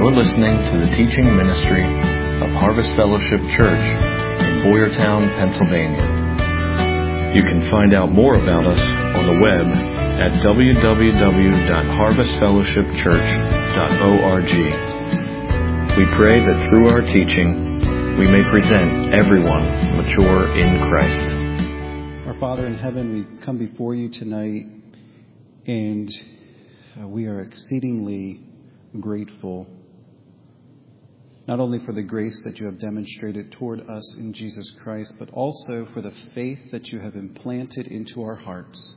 You're listening to the teaching ministry of Harvest Fellowship Church in Boyertown, Pennsylvania. You can find out more about us on the web at www.harvestfellowshipchurch.org. We pray that through our teaching, we may present everyone mature in Christ. Our Father in heaven, we come before you tonight, and we are exceedingly grateful, not only for the grace that you have demonstrated toward us in Jesus Christ, but also for the faith that you have implanted into our hearts.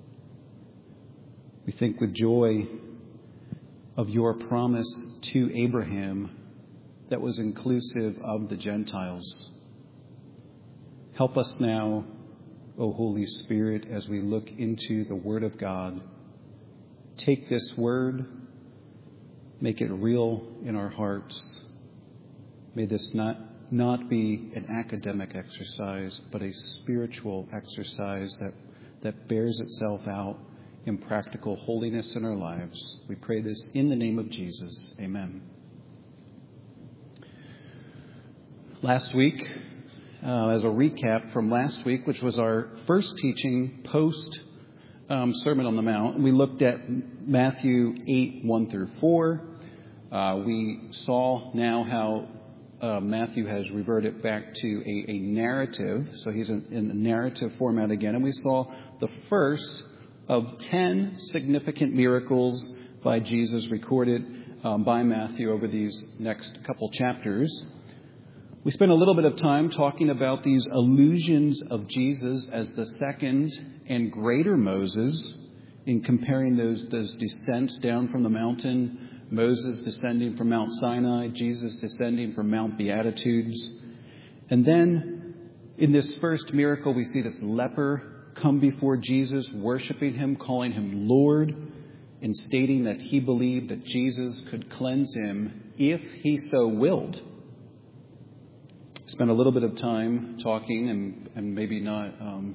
We think with joy of your promise to Abraham that was inclusive of the Gentiles. Help us now, O Holy Spirit, as we look into the Word of God. Take this Word, make it real in our hearts. May this not be an academic exercise, but a spiritual exercise that bears itself out in practical holiness in our lives. We pray this in the name of Jesus. Amen. Last week, as a recap from last week, which was our first teaching post Sermon on the Mount, we looked at Matthew 8, 1 through 4. We saw now how Matthew has reverted back to a narrative. So he's in a narrative format again. And we saw the first of 10 significant miracles by Jesus recorded by Matthew over these next couple chapters. We spent a little bit of time talking about these allusions of Jesus as the second and greater Moses, in comparing those descents down from the mountain, Moses descending from Mount Sinai, Jesus descending from Mount Beatitudes. And then in this first miracle, we see this leper come before Jesus, worshiping him, calling him Lord, and stating that he believed that Jesus could cleanse him if he so willed. Spent a little bit of time talking, and maybe not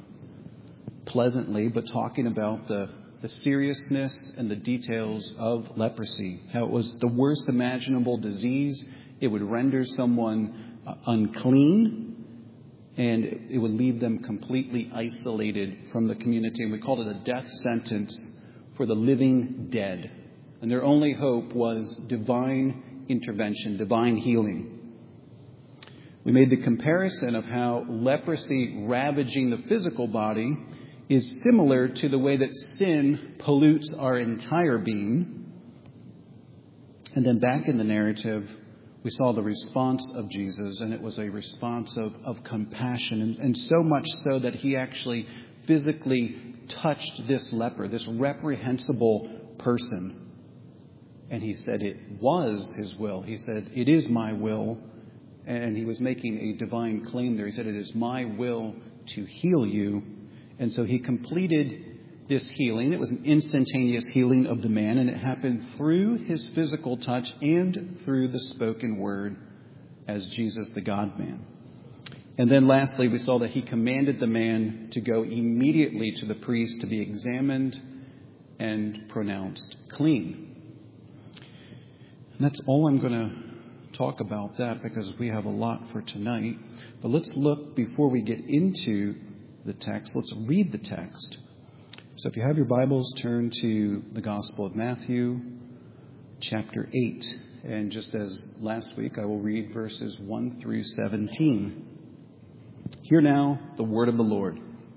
pleasantly, but talking about the seriousness and the details of leprosy. How it was the worst imaginable disease. It would render someone unclean, and it would leave them completely isolated from the community. And we called it a death sentence for the living dead. And their only hope was divine intervention, divine healing. We made the comparison of how leprosy ravaging the physical body is similar to the way that sin pollutes our entire being. And then back in the narrative, we saw the response of Jesus, and it was a response of compassion, and so much so that he actually physically touched this leper, this reprehensible person. And he said it was his will. He said, "It is my will." And he was making a divine claim there. He said, "It is my will to heal you." And so he completed this healing. It was an instantaneous healing of the man, and it happened through his physical touch and through the spoken word as Jesus, the God-man. And then lastly, we saw that he commanded the man to go immediately to the priest to be examined and pronounced clean. And that's all I'm going to talk about that, because we have a lot for tonight. But let's look, before we get into the text, let's read the text. So if you have your Bibles, turn to the Gospel of Matthew, chapter 8. And just as last week, I will read verses 1 through 17. Hear now the word of the Lord.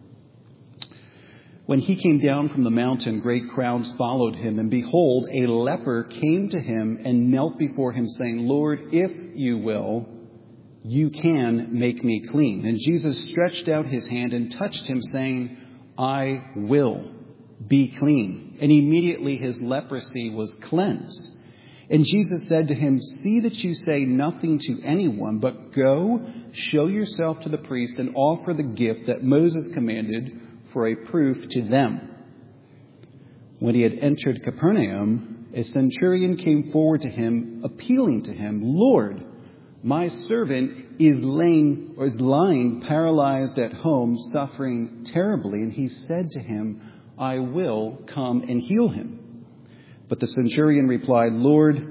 When he came down from the mountain, great crowds followed him, and behold, a leper came to him and knelt before him, saying, "Lord, if you will, you can make me clean." And Jesus stretched out his hand and touched him, saying, "I will, be clean." And immediately his leprosy was cleansed. And Jesus said to him, "See that you say nothing to anyone, but go, show yourself to the priest, and offer the gift that Moses commanded for a proof to them." When he had entered Capernaum, a centurion came forward to him, appealing to him, "Lord, my servant is lying paralyzed at home, suffering terribly." And he said to him, "I will come and heal him." But the centurion replied, "Lord,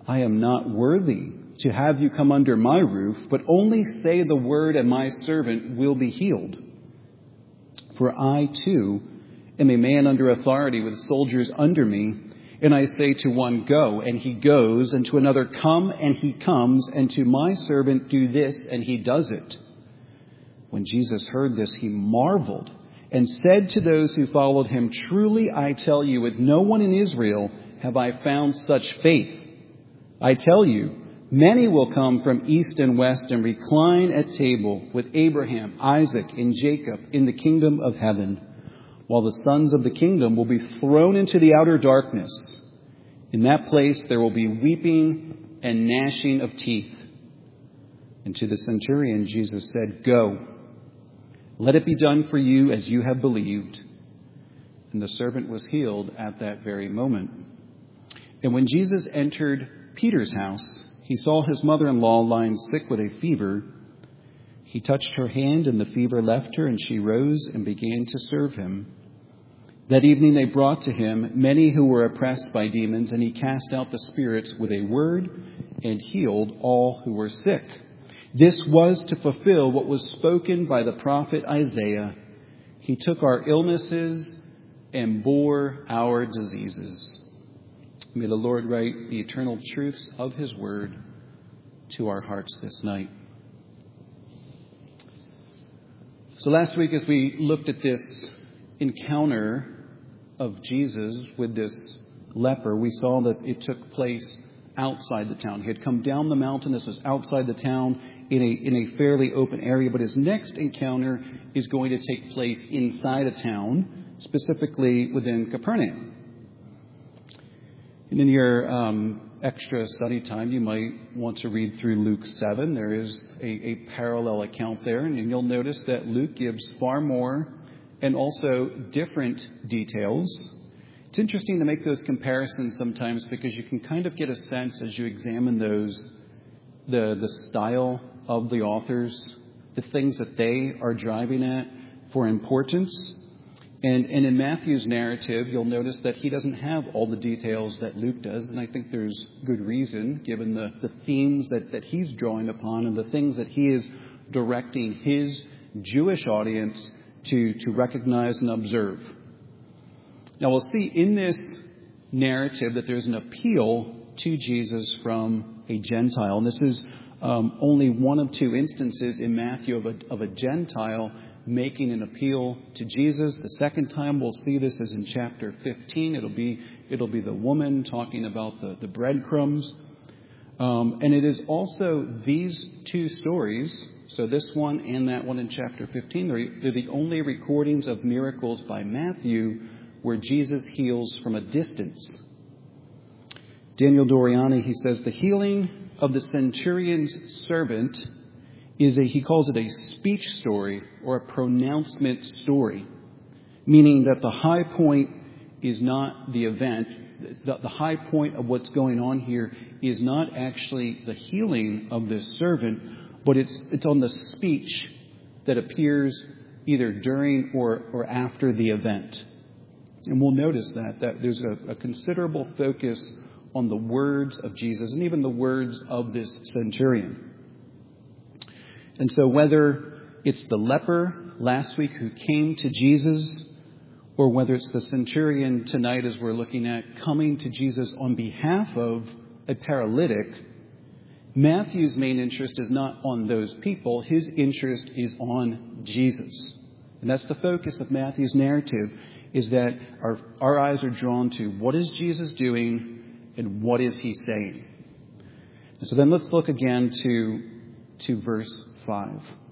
I am not worthy to have you come under my roof, but only say the word and my servant will be healed. For I too am a man under authority with soldiers under me, and I say to one, go, and he goes, and to another, come, and he comes, and to my servant, do this, and he does it. When Jesus heard this, he marveled and said to those who followed him, truly I tell you, with no one in Israel have I found such faith. I tell you, many will come from east and west and recline at table with Abraham, Isaac, and Jacob in the kingdom of heaven, while the sons of the kingdom will be thrown into the outer darkness. In that place there will be weeping and gnashing of teeth. And to the centurion Jesus said, go, let it be done for you as you have believed. And the servant was healed at that very moment. And when Jesus entered Peter's house, he saw his mother-in-law lying sick with a fever. He touched her hand, and the fever left her, and she rose and began to serve him. That evening they brought to him many who were oppressed by demons, and he cast out the spirits with a word and healed all who were sick. This was to fulfill what was spoken by the prophet Isaiah. He took our illnesses and bore our diseases. May the Lord write the eternal truths of his word to our hearts this night. So last week, as we looked at this encounter of Jesus with this leper, we saw that it took place outside the town. He had come down the mountain. This was outside the town in a fairly open area. But his next encounter is going to take place inside a town, specifically within Capernaum. And in your extra study time, you might want to read through Luke 7. There is a parallel account there, and you'll notice that Luke gives far more and also different details. It's interesting to make those comparisons sometimes because you can kind of get a sense as you examine those, the style of the authors, the things that they are driving at for importance. And in Matthew's narrative, you'll notice that he doesn't have all the details that Luke does. And I think there's good reason, given the themes that he's drawing upon and the things that he is directing his Jewish audience to recognize and observe. Now, we'll see in this narrative that there's an appeal to Jesus from a Gentile. And this is only one of two instances in Matthew of a Gentile making an appeal to Jesus. The second time we'll see this is in chapter 15. It'll be the woman talking about the breadcrumbs. And it is also these two stories, so this one and that one in chapter 15, they're the only recordings of miracles by Matthew where Jesus heals from a distance. Daniel Doriani, he says, the healing of the centurion's servant he calls it a speech story or a pronouncement story, meaning that the high point is not the event. The high point of what's going on here is not actually the healing of this servant, but it's on the speech that appears either during or after the event. And we'll notice that there's a considerable focus on the words of Jesus and even the words of this centurion. And so whether it's the leper last week who came to Jesus, or whether it's the centurion tonight as we're looking at coming to Jesus on behalf of a paralytic, Matthew's main interest is not on those people. His interest is on Jesus. And that's the focus of Matthew's narrative, is that our eyes are drawn to what is Jesus doing and what is he saying. And so then let's look again to verse 5.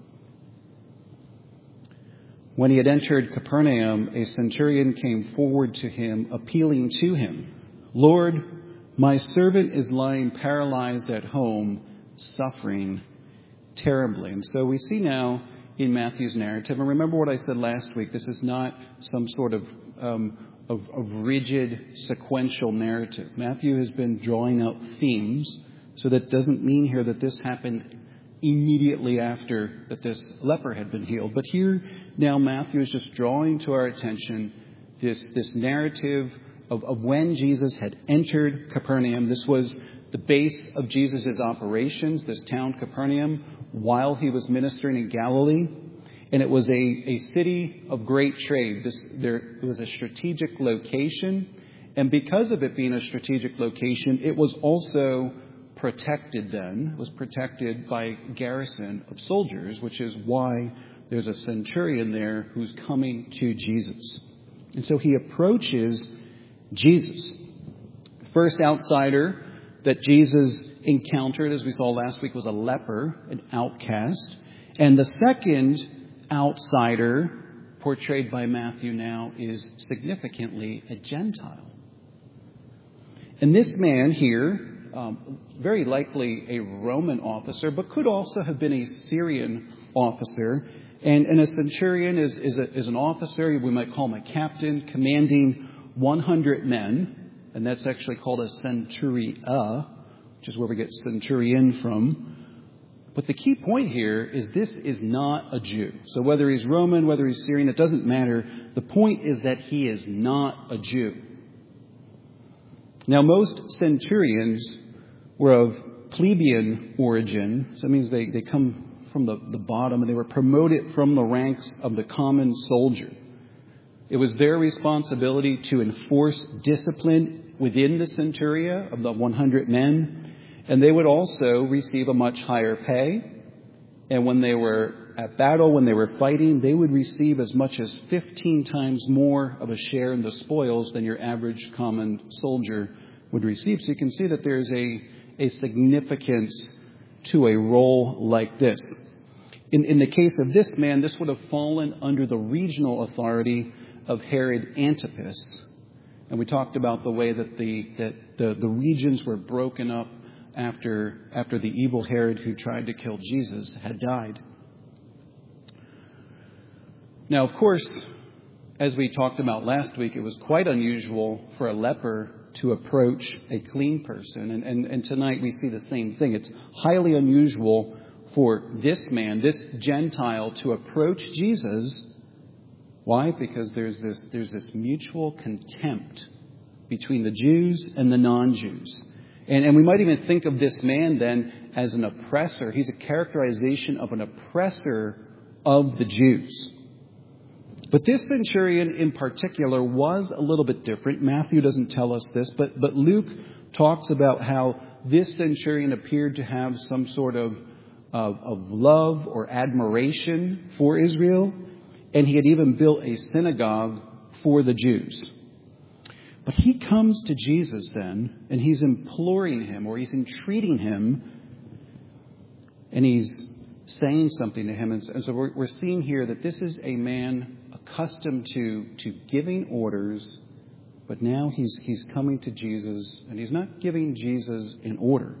When he had entered Capernaum, a centurion came forward to him, appealing to him, Lord, my servant is lying paralyzed at home, suffering terribly. And so we see now in Matthew's narrative, and remember what I said last week, this is not some sort of rigid sequential narrative. Matthew has been drawing out themes, so that doesn't mean here that this happened immediately after that this leper had been healed. But here now Matthew is just drawing to our attention this narrative of when Jesus had entered Capernaum. This was the base of Jesus' operations, this town Capernaum, while he was ministering in Galilee. And it was a city of great trade. It was a strategic location. And because of it being a strategic location, it was also protected then. It was protected by a garrison of soldiers, which is why there's a centurion there who's coming to Jesus. And so he approaches Jesus. The first outsider that Jesus encountered, as we saw last week, was a leper, an outcast. And the second outsider, portrayed by Matthew now, is significantly a Gentile. And this man here, very likely a Roman officer, but could also have been a Syrian officer. And a centurion is an officer, we might call him a captain, commanding 100 men. And that's actually called a centuria, which is where we get centurion from. But the key point here is this is not a Jew. So whether he's Roman, whether he's Syrian, it doesn't matter. The point is that he is not a Jew. Now, most centurions were of plebeian origin. So that means they come from the bottom, and they were promoted from the ranks of the common soldier. It was their responsibility to enforce discipline within the centuria of the 100 men. And they would also receive a much higher pay. And when they were at battle, when they were fighting, they would receive as much as 15 times more of a share in the spoils than your average common soldier would receive. So you can see that there's a significance to a role like this. In the case of this man, this would have fallen under the regional authority of Herod Antipas. And we talked about the way that the regions were broken up after the evil Herod who tried to kill Jesus had died. Now, of course, as we talked about last week, it was quite unusual for a leper to approach a clean person. And tonight we see the same thing. It's highly unusual for this man, this Gentile, to approach Jesus. Why? Because there's this mutual contempt between the Jews and the non-Jews. And we might even think of this man then as an oppressor. He's a characterization of an oppressor of the Jews. But this centurion in particular was a little bit different. Matthew doesn't tell us this, but Luke talks about how this centurion appeared to have some sort of love or admiration for Israel. And he had even built a synagogue for the Jews. But he comes to Jesus then, and he's imploring him, or he's entreating him, and he's saying something to him. And so we're seeing here that this is a man accustomed to giving orders, but now he's coming to Jesus, and he's not giving Jesus an order.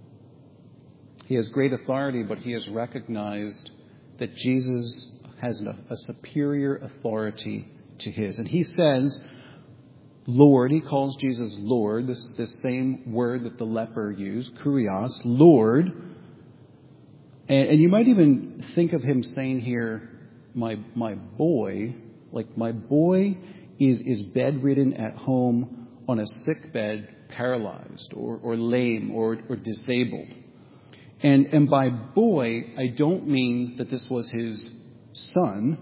He has great authority, but he has recognized that Jesus has a superior authority to his. And he says, Lord, he calls Jesus Lord, this same word that the leper used, kurios, Lord. And you might even think of him saying here, my boy, like my boy is bedridden at home on a sick bed, paralyzed or lame or disabled. And by boy, I don't mean that this was his son,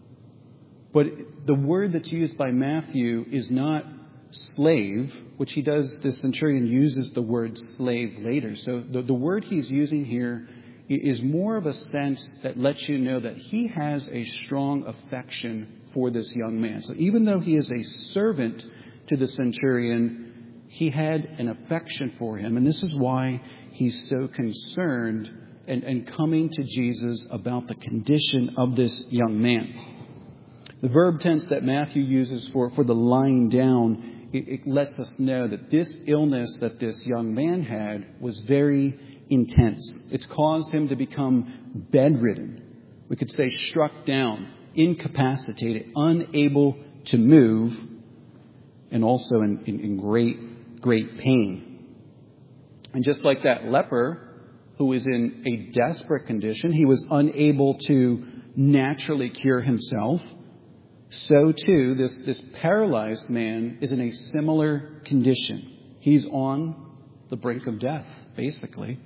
but the word that's used by Matthew is not slave, which he does, this centurion uses the word slave later. So the word he's using here is more of a sense that lets you know that he has a strong affection for this young man. So even though he is a servant to the centurion, he had an affection for him. And this is why he's so concerned and coming to Jesus about the condition of this young man. The verb tense that Matthew uses for the lying down, it lets us know that this illness that this young man had was very intense. It's caused him to become bedridden. We could say struck down, incapacitated, unable to move, and also in great pain. And just like that leper who was in a desperate condition, he was unable to naturally cure himself. so too this paralyzed man is in a similar condition. He's on the brink of death, basically.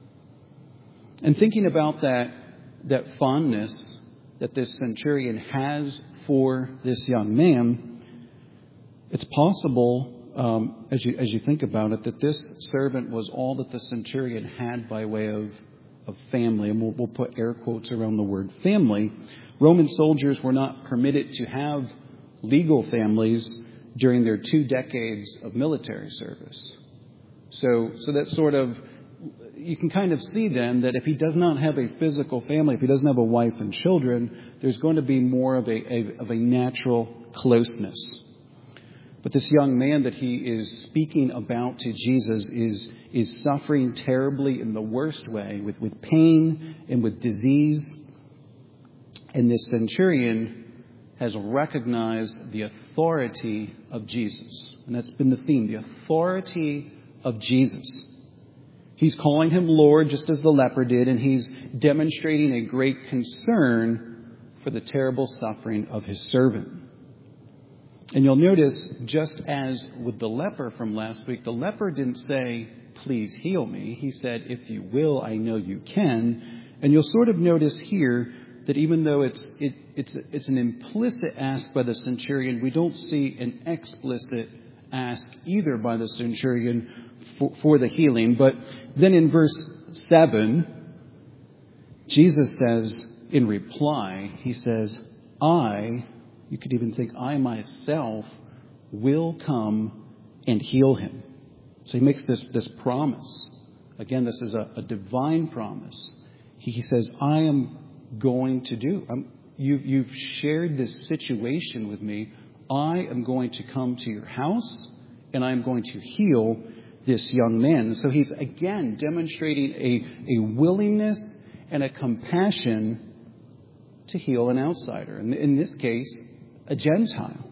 And thinking about that fondness that this centurion has for this young man, it's possible, as you think about it, that this servant was all that the centurion had by way of family. And we'll put air quotes around the word family. Roman soldiers were not permitted to have legal families during their 2 decades of military service. So that sort of, you can kind of see then that if he does not have a physical family, if he doesn't have a wife and children, there's going to be more of a natural closeness. But this young man that he is speaking about to Jesus is suffering terribly in the worst way, with pain and with disease. And this centurion has recognized the authority of Jesus. And that's been the theme, the authority of Jesus. He's calling him Lord, just as the leper did, and he's demonstrating a great concern for the terrible suffering of his servant. And you'll notice, just as with the leper from last week, the leper didn't say, please heal me. He said, if you will, I know you can. And you'll sort of notice here that even though it's an implicit ask by the centurion, we don't see an explicit ask either by the centurion for the healing. But then in verse 7, Jesus says in reply, he says, you could even think, I myself will come and heal him. So he makes this promise. Again, this is a divine promise. He says, I am going to do. You've shared this situation with me. I am going to come to your house and I'm going to heal this young man. So he's again demonstrating a willingness and a compassion to heal an outsider. And in this case, a Gentile.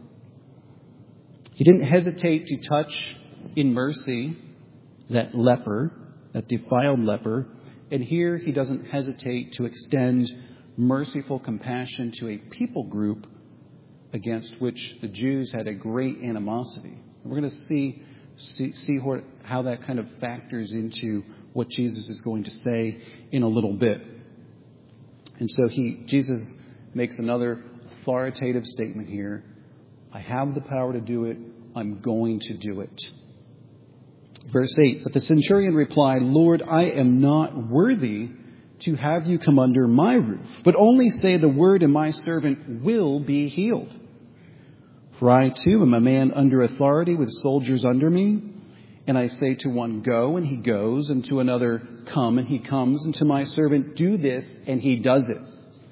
He didn't hesitate to touch in mercy that leper, that defiled leper. And here he doesn't hesitate to extend merciful compassion to a people group against which the Jews had a great animosity. And we're going to see how that kind of factors into what Jesus is going to say in a little bit. And so Jesus makes another authoritative statement here. I have the power to do it. I'm going to do it. Verse 8, but the centurion replied, Lord, I am not worthy to have you come under my roof, but only say the word and my servant will be healed. For I too am a man under authority with soldiers under me. And I say to one, go, and he goes, and to another, come, and he comes, and to my servant, do this, and he does it.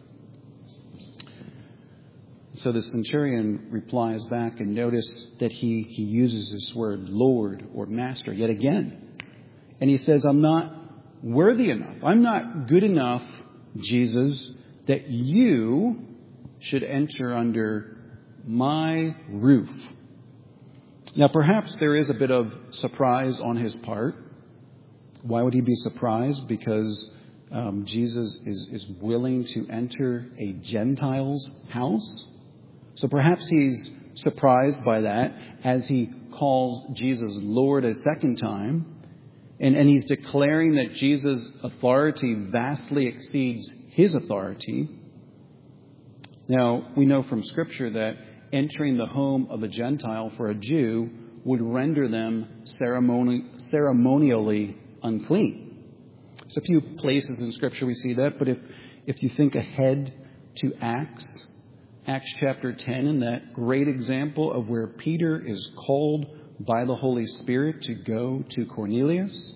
So the centurion replies back, and notice that he uses this word, Lord, or Master, yet again. And he says, I'm not worthy enough. I'm not good enough, Jesus, that you should enter under my roof. Now, perhaps there is a bit of surprise on his part. Why would he be surprised? Because Jesus is willing to enter a Gentile's house. So perhaps he's surprised by that as he calls Jesus Lord a second time. And he's declaring that Jesus' authority vastly exceeds his authority. Now, we know from Scripture that entering the home of a Gentile for a Jew would render them ceremonially unclean. There's a few places in Scripture we see that, but if you think ahead to Acts chapter 10, and that great example of where Peter is called by the Holy Spirit to go to Cornelius.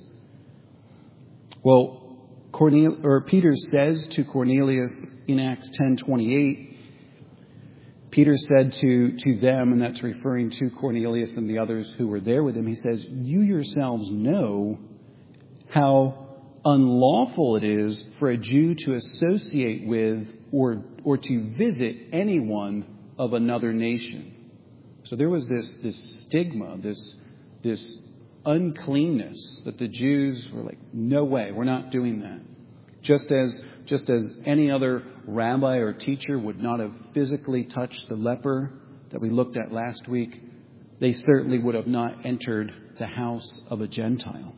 Well, Peter says to Cornelius in Acts 10:28, Peter said to them, and that's referring to Cornelius and the others who were there with him, he says, you yourselves know how unlawful it is for a Jew to associate with or to visit anyone of another nation. So there was this stigma, this uncleanness that the Jews were like, no way, we're not doing that. Just as just as any other rabbi or teacher would not have physically touched the leper that we looked at last week, they certainly would have not entered the house of a Gentile.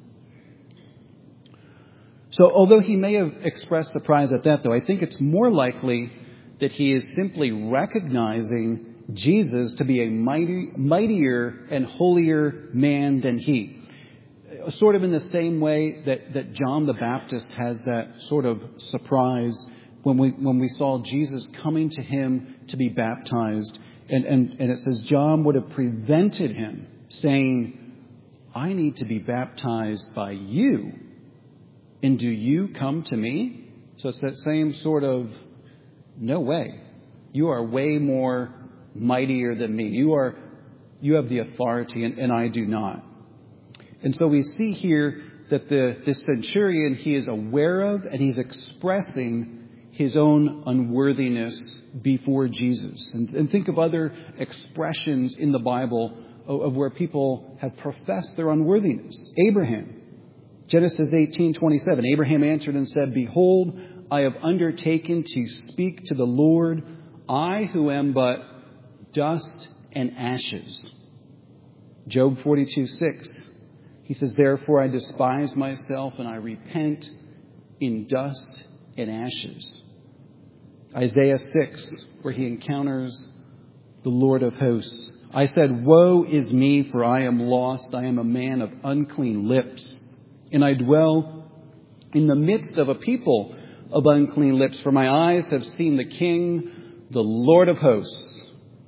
So although he may have expressed surprise at that, though, I think it's more likely that he is simply recognizing Jesus to be a mightier and holier man than he. Sort of in the same way that John the Baptist has that sort of surprise when we saw Jesus coming to him to be baptized. And it says John would have prevented him, saying, I need to be baptized by you, and do you come to me? So it's that same sort of, no way. You are way more mightier than me. You have the authority, and I do not. And so we see here that this centurion, he is aware of and he's expressing his own unworthiness before Jesus. And think of other expressions in the Bible of where people have professed their unworthiness. Abraham, Genesis 18:27. Abraham answered and said, Behold, I have undertaken to speak to the Lord, I who am but dust and ashes. Job 42:6. He says, Therefore I despise myself and I repent in dust and ashes. Isaiah 6, where he encounters the Lord of hosts. I said, Woe is me, for I am lost. I am a man of unclean lips, and I dwell in the midst of a people of unclean lips, for my eyes have seen the King, the Lord of hosts.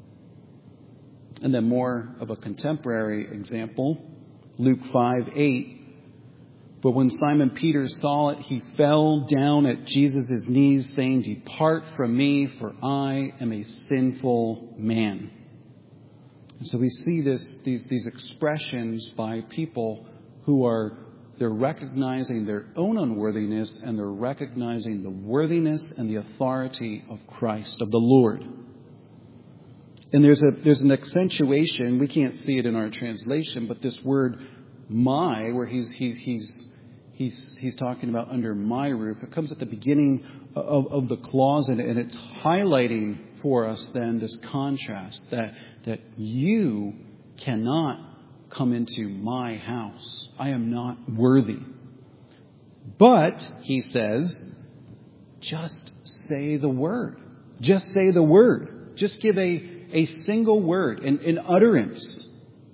And then more of a contemporary example, Luke 5:8. But when Simon Peter saw it, he fell down at Jesus' knees, saying, Depart from me, for I am a sinful man. And so we see these expressions by people who they're recognizing their own unworthiness, and they're recognizing the worthiness and the authority of Christ, of the Lord. And there's an accentuation. We can't see it in our translation, but this word "my," where he's talking about under my roof, it comes at the beginning of the clause, and it's highlighting for us then this contrast that you cannot come into my house. I am not worthy. But, he says, just say the word. Just say the word. Just give a single word, an utterance.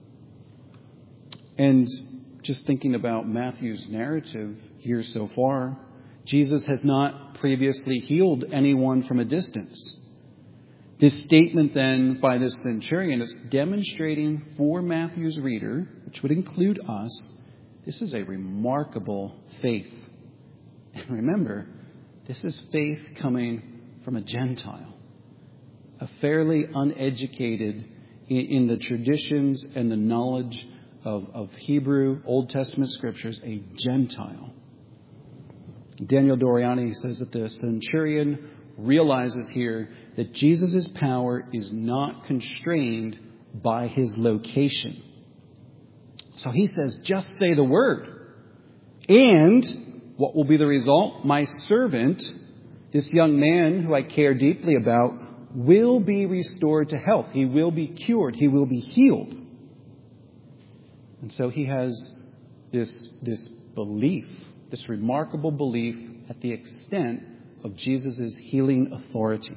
And just thinking about Matthew's narrative here so far, Jesus has not previously healed anyone from a distance. This statement then by this centurion is demonstrating for Matthew's reader, which would include us, this is a remarkable faith. And remember, this is faith coming from a Gentile, a fairly uneducated in the traditions and the knowledge of Hebrew Old Testament scriptures, a Gentile. Daniel Doriani says that the centurion realizes here that Jesus' power is not constrained by his location. So he says, just say the word. And what will be the result? My servant, this young man who I care deeply about, will be restored to health. He will be cured. He will be healed. And so he has this belief, this remarkable belief at the extent of Jesus' healing authority.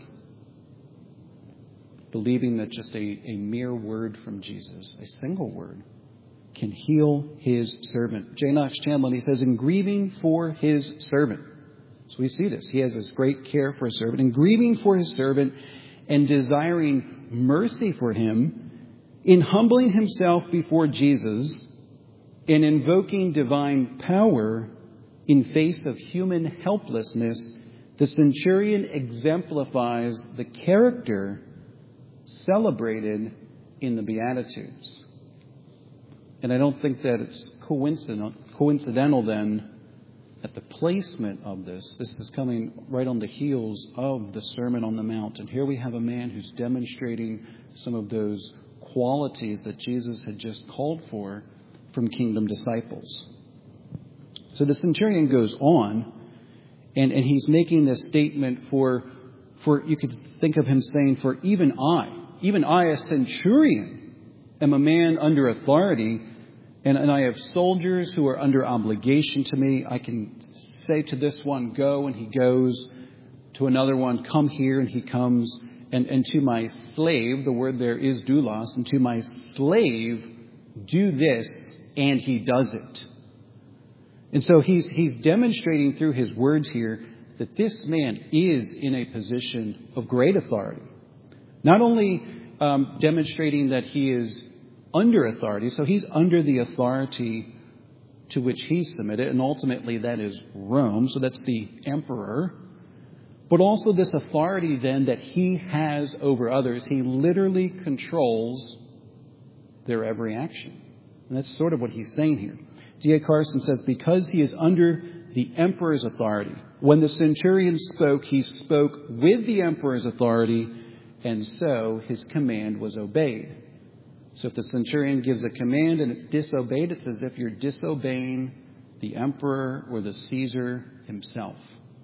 Believing that just a mere word from Jesus, a single word, can heal his servant. J. Knox Chamberlain, he says, in grieving for his servant. So we see this. He has this great care for his servant. In grieving for his servant and desiring mercy for him, in humbling himself before Jesus, in invoking divine power in face of human helplessness, the centurion exemplifies the character celebrated in the Beatitudes. And I don't think that it's coincidental then that the placement of this is coming right on the heels of the Sermon on the Mount. And here we have a man who's demonstrating some of those qualities that Jesus had just called for from kingdom disciples. So the centurion goes on, And he's making this statement for you could think of him saying, for even I, a centurion, am a man under authority, and I have soldiers who are under obligation to me. I can say to this one, go, and he goes. To another one, come here, and he comes. And to my slave, the word there is doulos, and to my slave, do this, and he does it. And so he's demonstrating through his words here that this man is in a position of great authority. Not only demonstrating that he is under authority, so he's under the authority to which he's submitted, and ultimately that is Rome, so that's the emperor, but also this authority then that he has over others. He literally controls their every action. And that's sort of what he's saying here. D.A. Carson says, because he is under the emperor's authority. When the centurion spoke, he spoke with the emperor's authority, and so his command was obeyed. So if the centurion gives a command and it's disobeyed, it's as if you're disobeying the emperor or the Caesar himself.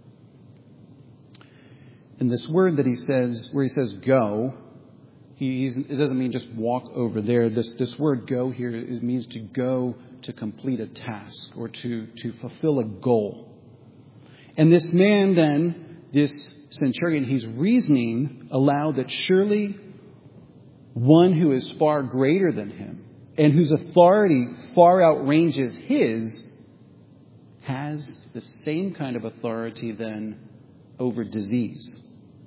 And this word that he says, where he says go, it doesn't mean just walk over there. This word go here means to go to complete a task or to fulfill a goal. And this man then, this centurion, he's reasoning aloud that surely one who is far greater than him and whose authority far outranges his has the same kind of authority then over disease.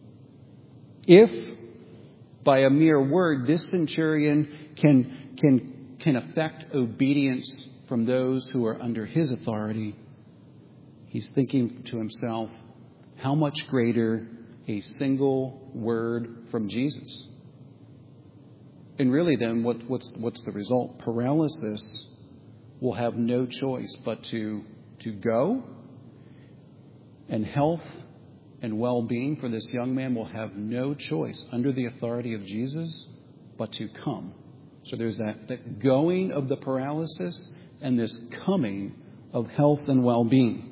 If by a mere word this centurion can affect obedience from those who are under his authority, he's thinking to himself, how much greater a single word from Jesus? And really then, what's the result? Paralysis will have no choice but to go, and health and well-being for this young man will have no choice under the authority of Jesus but to come. So there's that going of the paralysis and this coming of health and well-being.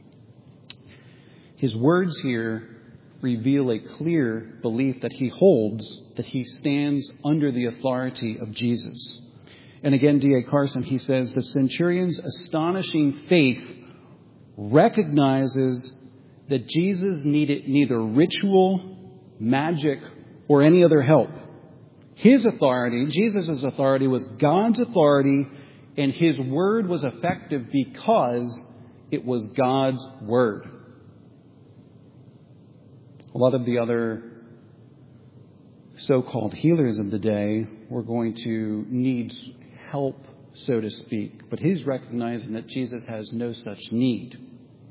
His words here reveal a clear belief that he holds, that he stands under the authority of Jesus. And again, D.A. Carson, he says, the centurion's astonishing faith recognizes that Jesus needed neither ritual, magic, or any other help. His authority, Jesus' authority, was God's authority, and his word was effective because it was God's word. A lot of the other so-called healers of the day were going to need help, so to speak. But he's recognizing that Jesus has no such need.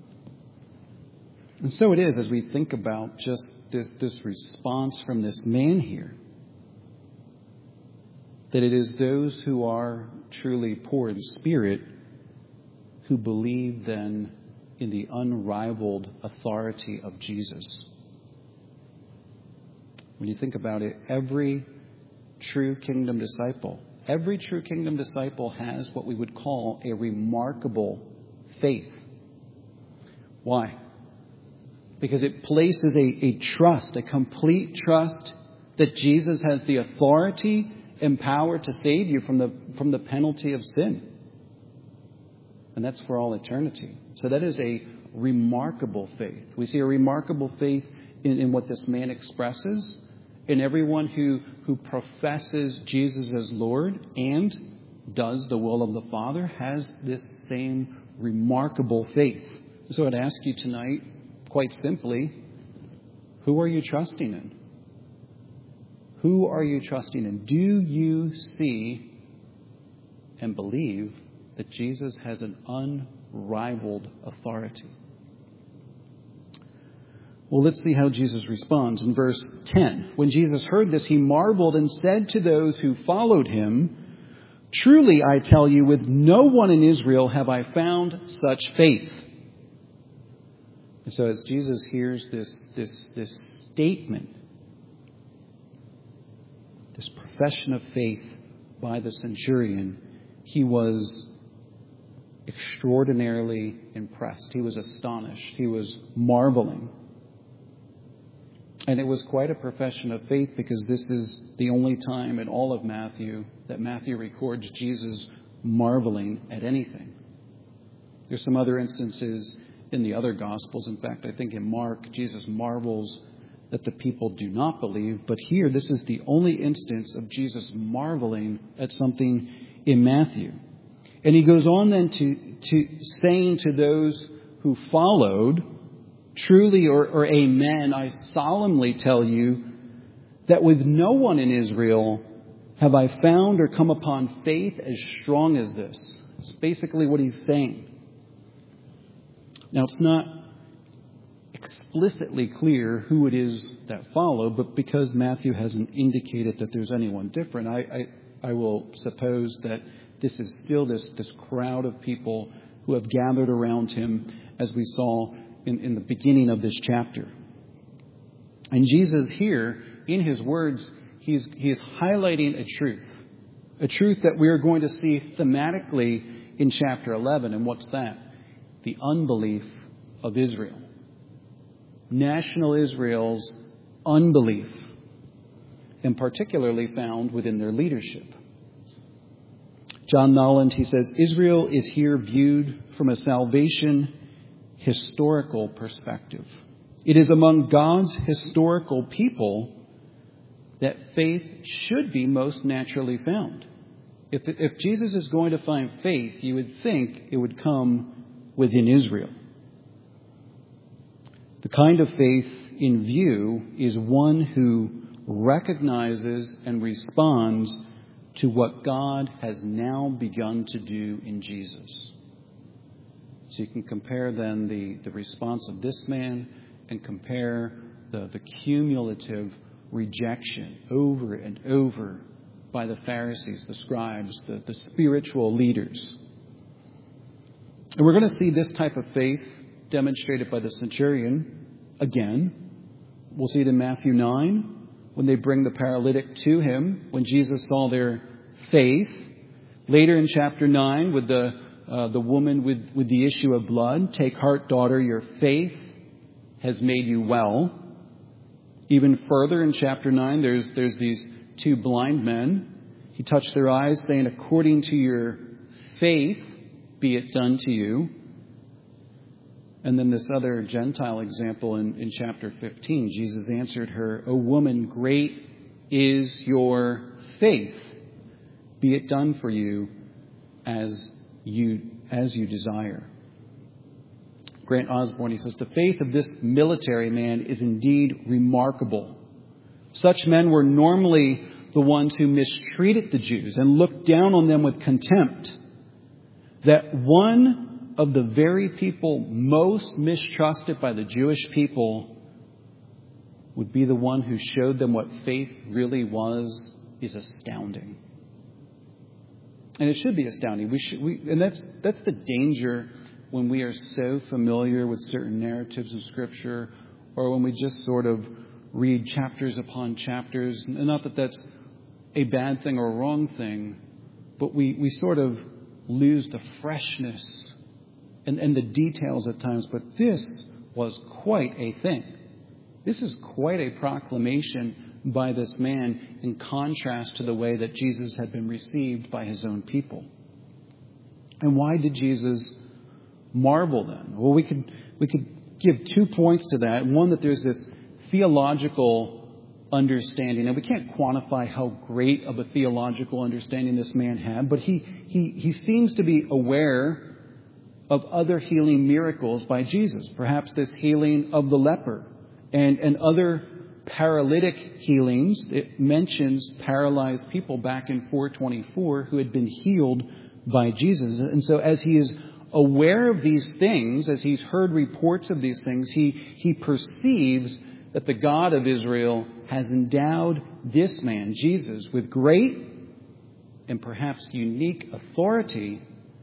And so it is as we think about just this response from this man here, that it is those who are truly poor in spirit who believe then in the unrivaled authority of Jesus. When you think about it, every true kingdom disciple has what we would call a remarkable faith. Why? Because it places a trust, a complete trust that Jesus has the authority and power to save you from the penalty of sin. And that's for all eternity. So that is a remarkable faith. We see a remarkable faith in what this man expresses, in everyone who professes Jesus as Lord and does the will of the Father has this same remarkable faith. So I'd ask you tonight, quite simply, who are you trusting in? Who are you trusting in? Do you see and believe that Jesus has an unrivaled authority? Well, let's see how Jesus responds in verse 10. When Jesus heard this, he marveled and said to those who followed him, "Truly, I tell you, with no one in Israel have I found such faith." And so as Jesus hears this statement, this profession of faith by the centurion, he was extraordinarily impressed. He was astonished. He was marveling. And it was quite a profession of faith, because this is the only time in all of Matthew that Matthew records Jesus marveling at anything. There's some other instances in the other Gospels. In fact, I think in Mark, Jesus marvels that the people do not believe. But here, this is the only instance of Jesus marveling at something in Matthew. And he goes on then to saying to those who followed, truly or amen, I solemnly tell you that with no one in Israel have I found or come upon faith as strong as this. It's basically what he's saying. Now, it's not explicitly clear who it is that followed, but because Matthew hasn't indicated that there's anyone different, I will suppose that this is still this crowd of people who have gathered around him, as we saw in the beginning of this chapter. And Jesus here, in his words, he is highlighting a truth that we are going to see thematically in chapter 11. And what's that? The unbelief of Israel. National Israel's unbelief, and particularly found within their leadership. John Nolland, he says, Israel is here viewed from a salvation historical perspective. It is among God's historical people that faith should be most naturally found. If Jesus is going to find faith, you would think it would come within Israel. The kind of faith in view is one who recognizes and responds to what God has now begun to do in Jesus. So you can compare then the response of this man and compare the cumulative rejection over and over by the Pharisees, the scribes, the spiritual leaders. And we're going to see this type of faith demonstrated by the centurion again. We'll see it in Matthew 9 when they bring the paralytic to him, when Jesus saw their faith. Later in chapter 9 with the woman with the issue of blood. Take heart, daughter, your faith has made you well. Even further in chapter 9, there's these two blind men. He touched their eyes, saying, according to your faith, be it done to you. And then this other Gentile example in chapter 15, Jesus answered her, O woman, great is your faith. Be it done for you as you desire. Grant Osborne, he says, the faith of this military man is indeed remarkable. Such men were normally the ones who mistreated the Jews and looked down on them with contempt. That one of the very people most mistrusted by the Jewish people would be the one who showed them what faith really was is astounding. And it should be astounding. And that's the danger when we are so familiar with certain narratives of Scripture, or when we just sort of read chapters upon chapters. And not that that's a bad thing or a wrong thing, but we sort of lose the freshness and the details at times. But this was quite a thing. This is quite a proclamation by this man in contrast to the way that Jesus had been received by his own people. And why did Jesus marvel then? Well, we could give 2 points to that. One, that there's this theological understanding, and we can't quantify how great of a theological understanding this man had, but he seems to be aware of other healing miracles by Jesus. Perhaps this healing of the leper and other paralytic healings. It mentions paralyzed people back in 424 who had been healed by Jesus. And so as he is aware of these things, as he's heard reports of these things, he perceives that the God of Israel has endowed this man, Jesus, with great and perhaps unique authority,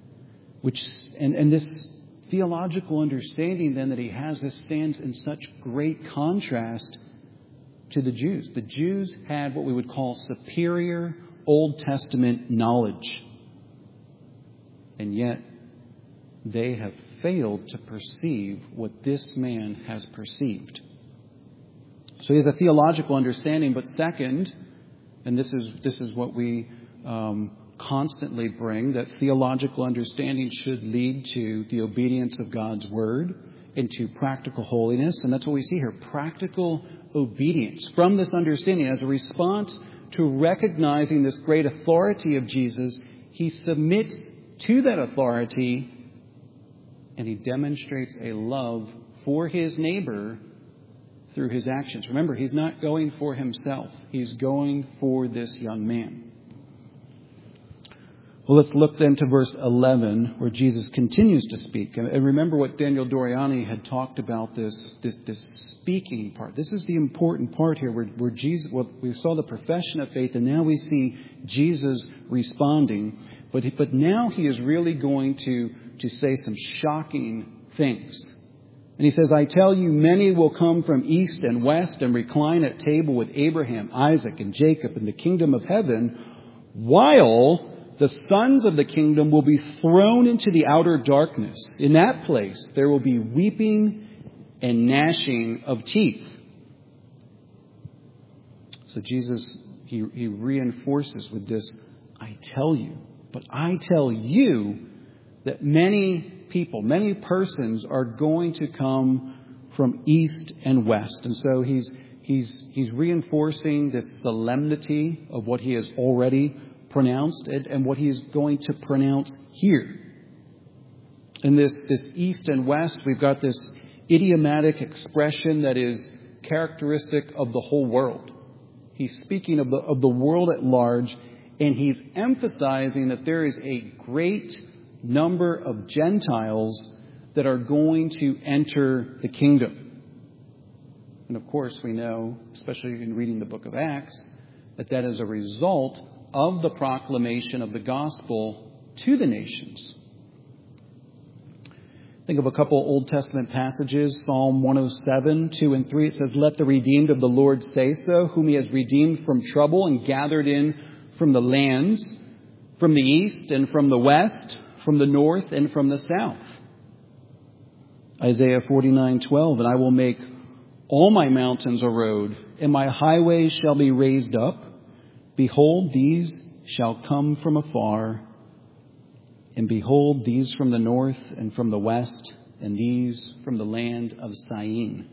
and this theological understanding then that he has, this stands in such great contrast to the Jews. The Jews had what we would call superior Old Testament knowledge. And yet, they have failed to perceive what this man has perceived. So he has a theological understanding, but second, and this is what we constantly bring, that theological understanding should lead to the obedience of God's word and to practical holiness. And that's what we see here, practical obedience. From this understanding, as a response to recognizing this great authority of Jesus, he submits to that authority and he demonstrates a love for his neighbor through his actions. Remember, he's not going for himself. He's going for this young man. Well, let's look then to verse 11, where Jesus continues to speak. And remember what Daniel Doriani had talked about, this speaking part. This is the important part here, where Jesus, well, we saw the profession of faith, and now we see Jesus responding. But now he is really going to say some shocking things. And he says, I tell you, many will come from east and west and recline at table with Abraham, Isaac, and Jacob in the kingdom of heaven, while the sons of the kingdom will be thrown into the outer darkness. In that place, there will be weeping and gnashing of teeth. So Jesus, he reinforces with this, I tell you. But I tell you that many people, many persons are going to come from east and west. And so he's reinforcing this solemnity of what he has already pronounced and what he is going to pronounce here. In this east and west, we've got this idiomatic expression that is characteristic of the whole world. He's speaking of the world at large, and he's emphasizing that there is a great number of Gentiles that are going to enter the kingdom. And of course, we know, especially in reading the book of Acts, that is a result of the proclamation of the gospel to the nations. Think of a couple Old Testament passages. Psalm 107, 2 and 3. It says, let the redeemed of the Lord say so, whom he has redeemed from trouble and gathered in from the lands, from the east and from the west, from the north and from the south. Isaiah 49:12, and I will make all my mountains a road, and my highways shall be raised up. Behold, these shall come from afar, and behold, these from the north and from the west, and these from the land of Syene.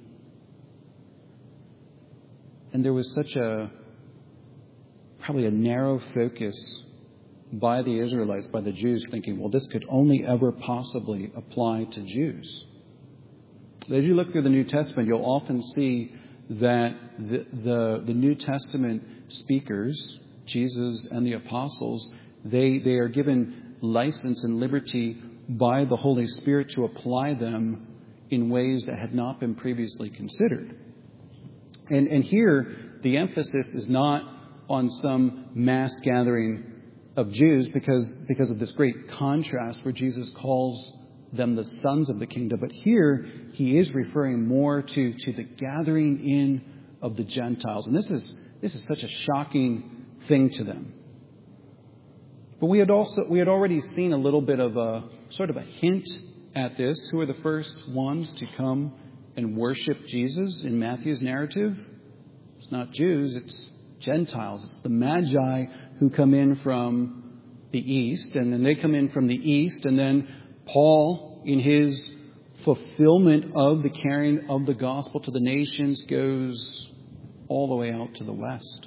And there was such probably a narrow focus by the Israelites, by the Jews, thinking, well, this could only ever possibly apply to Jews. As you look through the New Testament, you'll often see that the New Testament speakers, Jesus and the apostles, they are given license and liberty by the Holy Spirit to apply them in ways that had not been previously considered. And here, the emphasis is not on some mass gathering of Jews because of this great contrast where Jesus calls them the sons of the kingdom. But here he is referring more to the gathering in of the Gentiles. And this is such a shocking thing to them. But we had already seen a little bit of a sort of a hint at this. Who are the first ones to come and worship Jesus in Matthew's narrative? It's not Jews, it's Gentiles. It's the Magi who come in from the east, and then they come in from the east, and then Paul, in his fulfillment of the carrying of the gospel to the nations, goes all the way out to the west.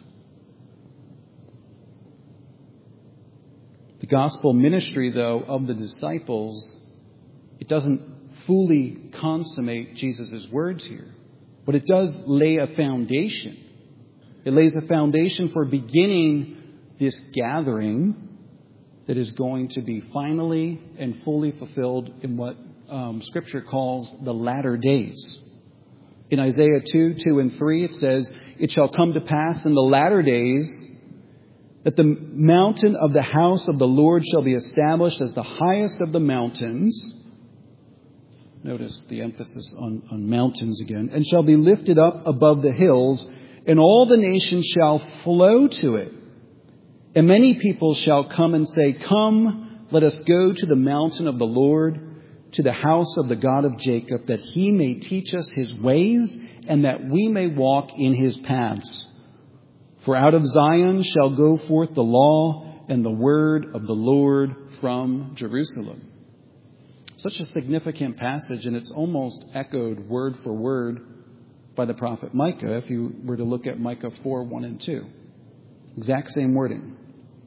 The gospel ministry, though, of the disciples, it doesn't fully consummate Jesus' words here, but it does lay a foundation. It lays a foundation for beginning this gathering that is going to be finally and fully fulfilled in what Scripture calls the latter days. In Isaiah 2 and 3, it says, it shall come to pass in the latter days that the mountain of the house of the Lord shall be established as the highest of the mountains. Notice the emphasis on mountains again. And shall be lifted up above the hills, and all the nations shall flow to it. And many people shall come and say, come, let us go to the mountain of the Lord, to the house of the God of Jacob, that he may teach us his ways, and that we may walk in his paths. For out of Zion shall go forth the law and the word of the Lord from Jerusalem. Such a significant passage, and it's almost echoed word for word by the prophet Micah, if you were to look at Micah 4, 1 and 2. Exact same wording.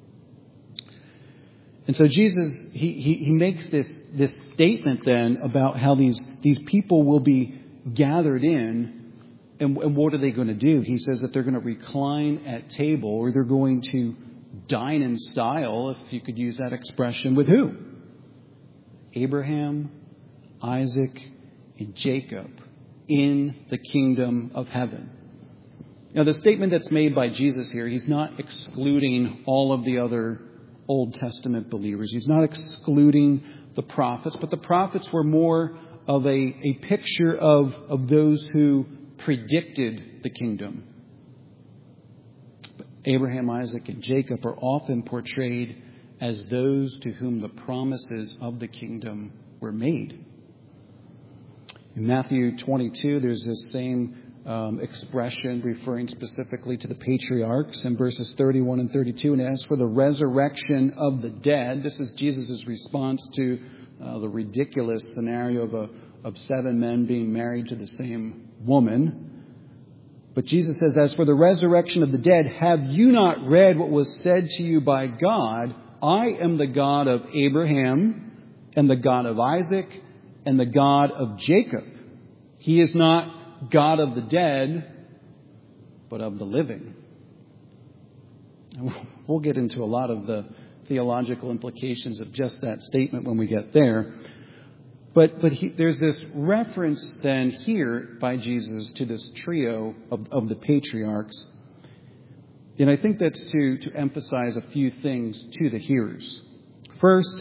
And so Jesus, he makes this statement then about how these people will be gathered in, and what are they going to do? He says that they're going to recline at table, or they're going to dine in style, if you could use that expression, with who? Abraham, Isaac, and Jacob in the kingdom of heaven. Now, the statement that's made by Jesus here, he's not excluding all of the other Old Testament believers. He's not excluding the prophets, but the prophets were more of a picture of those who predicted the kingdom. But Abraham, Isaac, and Jacob are often portrayed as those to whom the promises of the kingdom were made. In Matthew 22, there's this same expression referring specifically to the patriarchs in verses 31 and 32. And as for the resurrection of the dead, this is Jesus' response to the ridiculous scenario of 7 men being married to the same woman. But Jesus says, as for the resurrection of the dead, have you not read what was said to you by God? I am the God of Abraham and the God of Isaac and the God of Jacob. He is not God of the dead, but of the living. And we'll get into a lot of the theological implications of just that statement when we get there. But there's this reference then here by Jesus to this trio of the patriarchs. And I think that's to emphasize a few things to the hearers. First,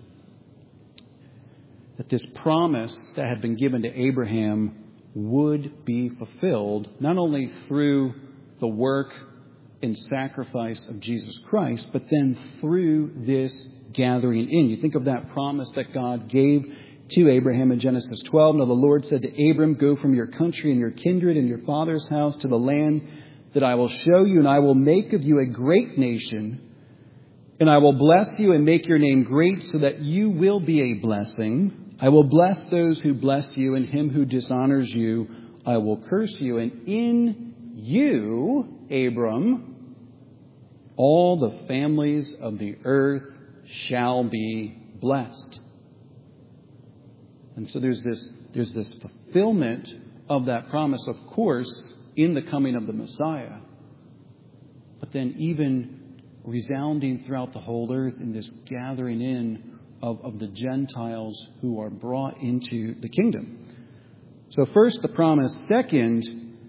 that this promise that had been given to Abraham would be fulfilled, not only through the work and sacrifice of Jesus Christ, but then through this gathering in. You think of that promise that God gave to Abraham in Genesis 12. Now the Lord said to Abram, go from your country and your kindred and your father's house to the land that I will show you, and I will make of you a great nation, and I will bless you and make your name great so that you will be a blessing. I will bless those who bless you, and him who dishonors you I will curse you. And in you, Abram, all the families of the earth shall be blessed. And so there's this fulfillment of that promise, of course, in the coming of the Messiah. But then even resounding throughout the whole earth in this gathering in of the Gentiles who are brought into the kingdom. So first, the promise. Second,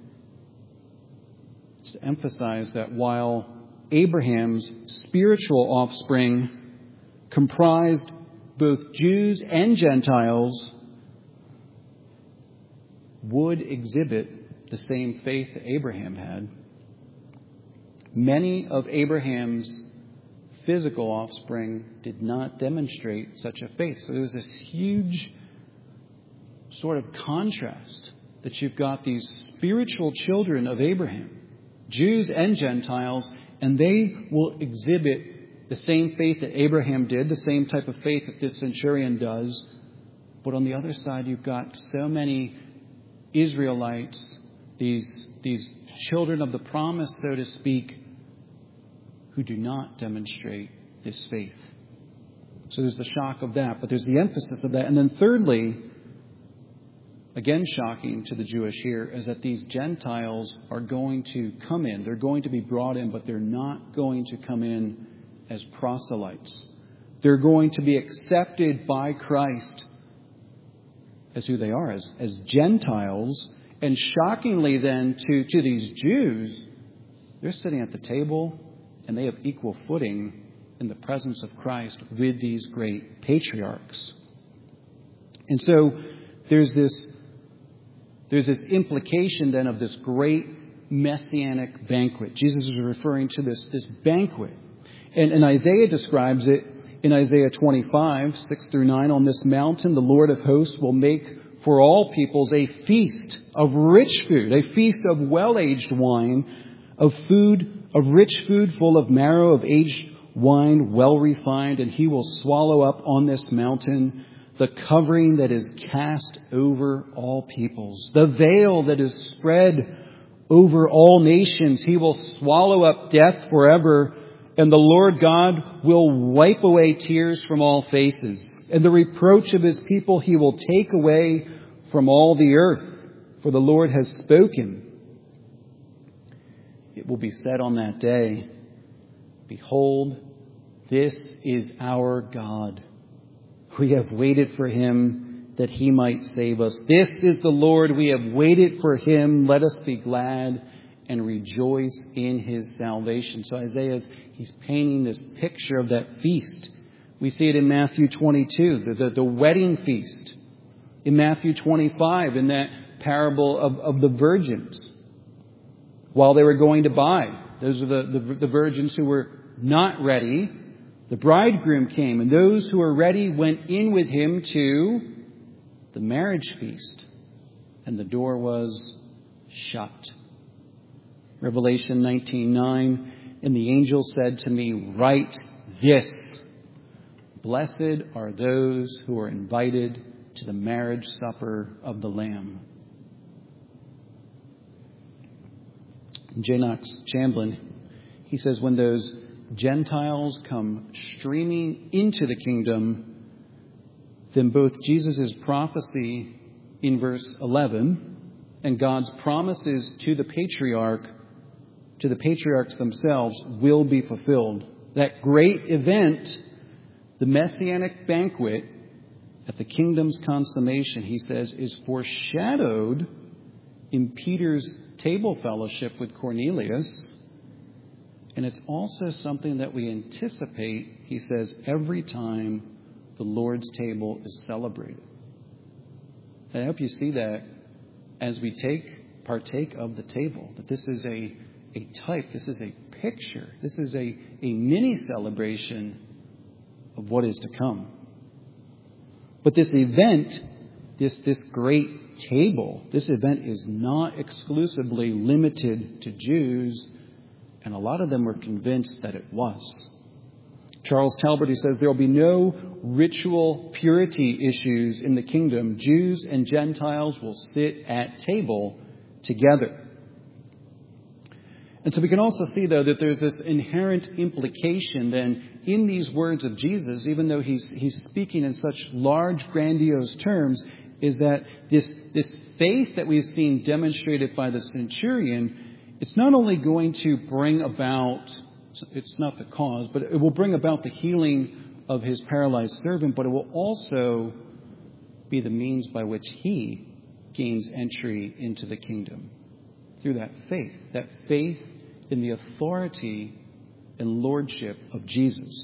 it's to emphasize that while Abraham's spiritual offspring comprised both Jews and Gentiles, would exhibit the same faith that Abraham had. Many of Abraham's physical offspring did not demonstrate such a faith. So there's this huge sort of contrast that you've got these spiritual children of Abraham, Jews and Gentiles, and they will exhibit the same faith that Abraham did, the same type of faith that this centurion does. But on the other side, you've got so many Israelites, these children of the promise, so to speak, who do not demonstrate this faith. So there's the shock of that, but there's the emphasis of that. And then thirdly, again shocking to the Jewish here, is that these Gentiles are going to come in. They're going to be brought in, but they're not going to come in as proselytes. They're going to be accepted by Christ as who they are, as Gentiles. And shockingly then to these Jews, they're sitting at the table and they have equal footing in the presence of Christ with these great patriarchs. And so there's this implication then of this great messianic banquet. Jesus is referring to this banquet. And Isaiah describes it in Isaiah 25, 6 through 9, on this mountain the Lord of hosts will make for all peoples a feast of rich food, a feast of well-aged wine, of rich food full of marrow, of aged wine well refined, and he will swallow up on this mountain the covering that is cast over all peoples, the veil that is spread over all nations. He will swallow up death forever, and the Lord God will wipe away tears from all faces, and the reproach of his people he will take away from all the earth, for the Lord has spoken. It will be said on that day, behold, this is our God. We have waited for him that he might save us. This is the Lord. We have waited for him. Let us be glad and rejoice in his salvation. So Isaiah, he's painting this picture of that feast. We see it in Matthew 22, the wedding feast. In Matthew 25, in that parable of the virgins. While they were going to buy, those are the virgins who were not ready. The bridegroom came, and those who were ready went in with him to the marriage feast, and the door was shut. Revelation 19:9, and the angel said to me, write this, blessed are those who are invited to the marriage supper of the Lamb. J. Knox Chamberlain, he says, when those Gentiles come streaming into the kingdom, then both Jesus' prophecy in verse 11 and God's promises to the patriarchs themselves will be fulfilled. That great event, the Messianic banquet at the kingdom's consummation, he says, is foreshadowed in Peter's table fellowship with Cornelius. And it's also something that we anticipate, he says, every time the Lord's table is celebrated. And I hope you see that as we partake of the table, that this is a type, this is a picture, this is a mini celebration of what is to come. But this event, this great table, this event is not exclusively limited to Jews, and a lot of them were convinced that it was. Charles Talbert, he says, there will be no ritual purity issues in the kingdom. Jews and Gentiles will sit at table together. And so we can also see, though, that there's this inherent implication then in these words of Jesus, even though he's speaking in such large, grandiose terms, is that this faith that we've seen demonstrated by the centurion, it's not only going to bring about, it's not the cause, but it will bring about the healing of his paralyzed servant, but it will also be the means by which he gains entry into the kingdom through that faith in the authority and lordship of Jesus.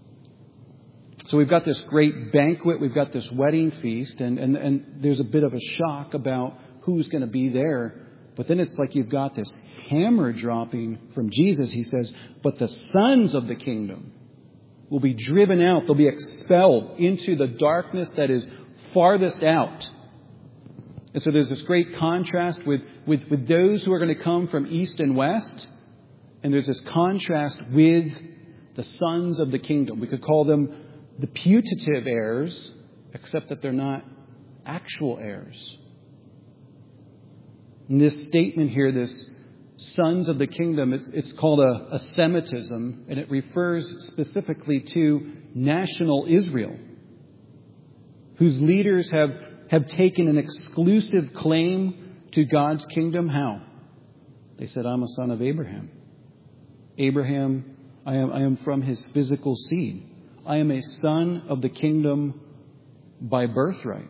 So we've got this great banquet, we've got this wedding feast, and there's a bit of a shock about who's going to be there. But then it's like you've got this hammer dropping from Jesus. He says, but the sons of the kingdom will be driven out. They'll be expelled into the darkness that is farthest out. And so there's this great contrast with those who are going to come from east and west. And there's this contrast with the sons of the kingdom. We could call them the putative heirs, except that they're not actual heirs. In this statement here, this sons of the kingdom, it's called a Semitism, and it refers specifically to national Israel, whose leaders have taken an exclusive claim to God's kingdom. How? They said, I'm a son of Abraham. Abraham, I am from his physical seed. I am a son of the kingdom by birthright.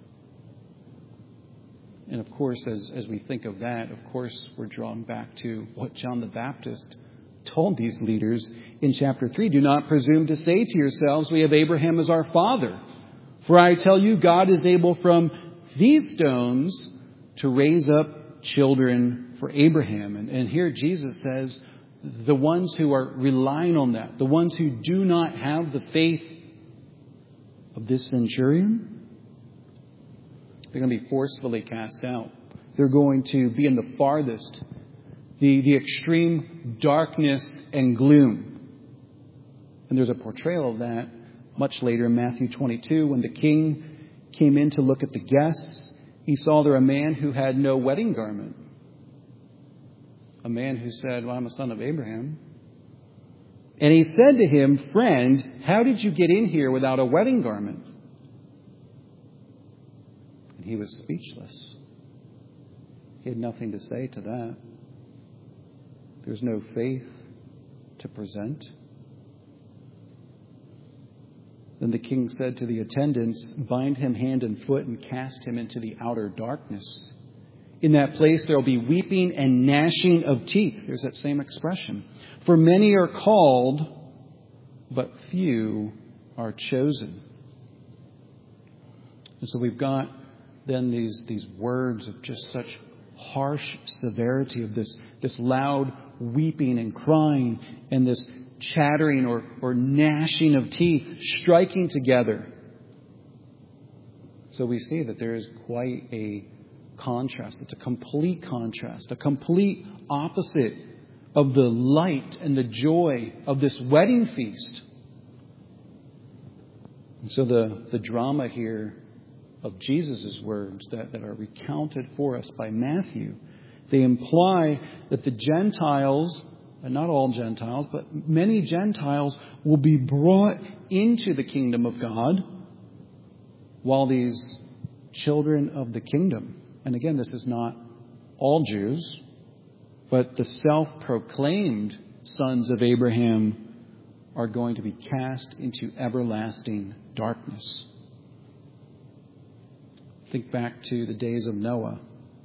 And of course, as we think of that, of course, we're drawn back to what John the Baptist told these leaders in chapter 3. Do not presume to say to yourselves, we have Abraham as our father. For I tell you, God is able from these stones to raise up children for Abraham. And here Jesus says, the ones who are relying on that, the ones who do not have the faith of this centurion? They're going to be forcefully cast out. They're going to be in the farthest, the extreme darkness and gloom. And there's a portrayal of that much later in Matthew 22 when the king came in to look at the guests. He saw there a man who had no wedding garment. A man who said, well, I'm a son of Abraham. And he said to him, friend, how did you get in here without a wedding garment? And he was speechless. He had nothing to say to that. There's no faith to present. Then the king said to the attendants, bind him hand and foot and cast him into the outer darkness. In that place there will be weeping and gnashing of teeth. There's that same expression. For many are called, but few are chosen. And so we've got then these words of just such harsh severity, of this loud weeping and crying and this chattering or gnashing of teeth, striking together. So we see that there is quite a contrast. It's a complete contrast, a complete opposite of the light and the joy of this wedding feast. And so the drama here of Jesus' words that are recounted for us by Matthew, they imply that the Gentiles, and not all Gentiles, but many Gentiles will be brought into the kingdom of God, while these children of the kingdom, and again, this is not all Jews, but the self-proclaimed sons of Abraham are going to be cast into everlasting darkness. Think back to the days of Noah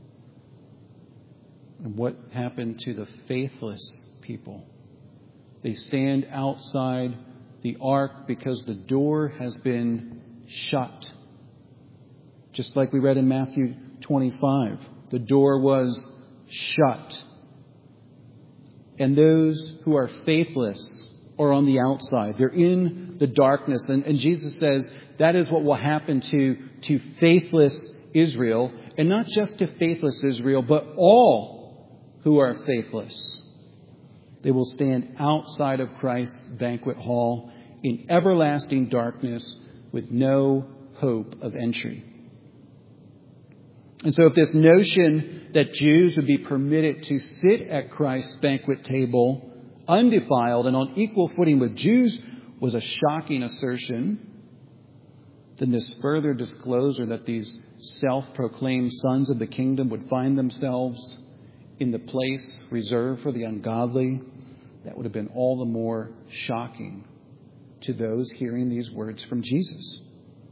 and what happened to the faithless people. They stand outside the ark because the door has been shut. Just like we read in Matthew 25, the door was shut. And those who are faithless are on the outside. They're in the darkness. And Jesus says that is what will happen to faithless Israel. And not just to faithless Israel, but all who are faithless. They will stand outside of Christ's banquet hall in everlasting darkness with no hope of entry. And so if this notion that Jews would be permitted to sit at Christ's banquet table undefiled and on equal footing with Jews was a shocking assertion, then this further disclosure that these self-proclaimed sons of the kingdom would find themselves in the place reserved for the ungodly, that would have been all the more shocking to those hearing these words from Jesus.